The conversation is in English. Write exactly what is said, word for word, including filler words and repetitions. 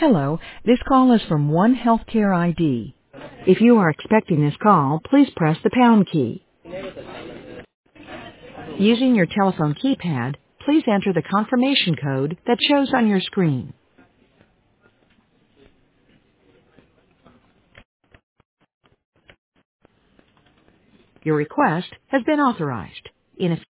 Hello, this call is from One Healthcare I D. If you are expecting this call, please press the pound key. Using your telephone keypad, please enter the confirmation code that shows on your screen. Your request has been authorized. In a